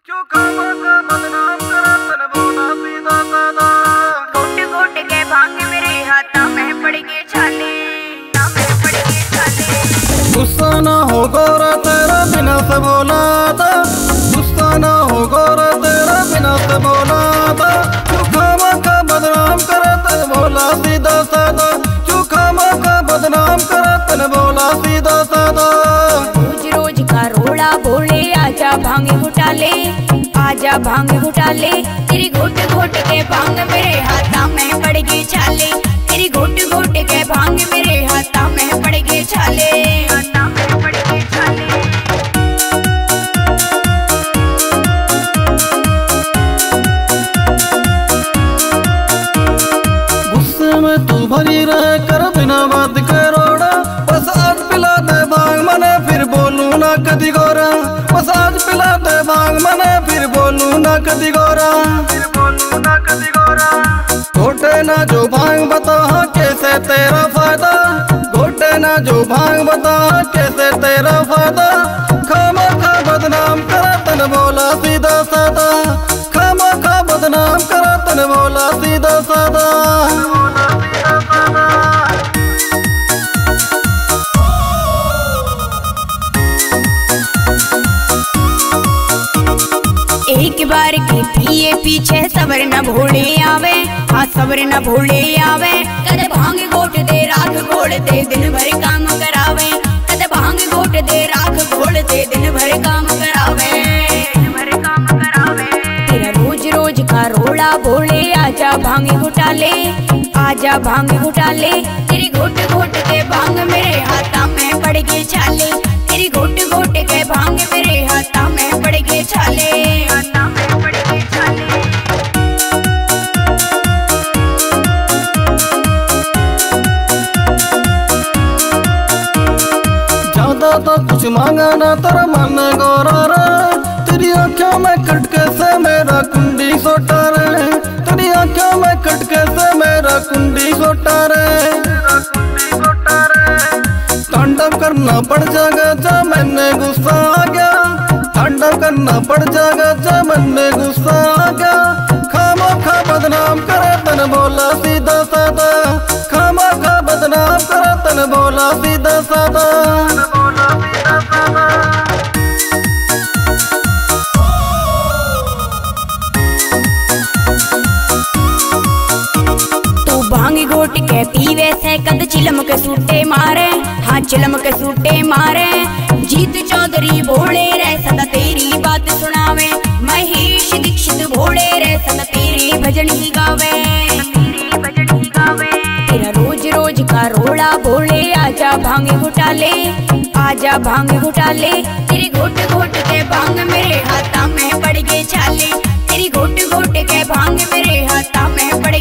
बदनाम करा तन बोला सीधा साधा। घोट घोट के भांग मेरे हाथा में पड़ गए छाले, में पड़ गए छाले। गुस्सा ना हो गोरा तेरा बिना से बोला था, गुस्सा ना हो गोरा तेरा बिना से बोला था। चुखामा का बदनाम करा तन बोला सीधा साधा, चुखामा का बदनाम करा तन बोला सीधा साधा। रोज रोज का रोड़ा बोले आजा भांग घुटाले, आजा भांग घुटाले। तेरी घोट घोट के भांग मेरे हाथा में पड़ गए छाले, तेरी घोट घोट के भांग मेरे हाथा में पड़ गए छाले, हाथा में पड़ गए छाले। गुस्से में तू भरी रहे कर बिना बात के रोड़ा, बस आज पिला दे भांग मने फिर बोलूं ना कदी गोरा, बस आज पिला दे भांग मने फिर बोलूं ना कदी गोरा, फिर बोलूं ना कदी गोरा। घोटे ना जो भांग बता कैसे तेरा फायदा, घोटे ना जो भांग बता कैसे तेरा फायदा। खामा खा बदनाम करा तन बोला सीधा साधा, खामा खा बदनाम करा तन बोला सीधा साधा। एक बार के पिए पीछे सबर न भूले आवे, हाँ सबर न भूले आवे। कद भांग घोट दे राख घोड़ दे दिन भर काम करावे, कद भांग घोट दे राख घोड़ दे दिन भर काम करावे, दिन भर काम करावे। तेरा रोज रोज का रोड़ा बोले आजा भांग घुटाले, आजा भांग घुटाले। तेरी घोट घोट के भांग मेरे हाथा में पड़ गए छाले, तेरी घोट घोट के भांग मेरे हाथा में पड़ गए छाले, हाथा में पड़ गए छाले। ज्यादा तो कुछ मांगा ना तेरा मन गोरा रे, तेरी आँखों में कटके से मेरा कुंडी सोटा रे, तेरी आँखों में कटके से मेरा कुंडी सोटा रे। तांडव करना पड़ जाएगा जा मैंने गुस्सा आ गया, तांडव करना पड़ जाएगा जा मैंने गुस्सा आ गया। खामा खा बदनाम करे तन बोला सीधा साधा, खामा खा बदनाम करे तन बोला सीधा साधा। भांग घोट के पीवे से कद चिलम के सूटे मारे, हाँ चिलम के सूटे मारे। जीत चौधरी भोले रे सदा तेरी बात सुनावे, महेश दीक्षित भोले रे सदा तेरी भजन ही गावे, तेरी भजन ही गावे। तेरा रोज रोज का रोड़ा बोले आजा भांग घुटाले, आजा भांग घुटाले। तेरी घोट घोट के भांग मेरे हाथा में पड़ गए छाले, तेरी घोट घोट के भांग मेरे हाथा में पड़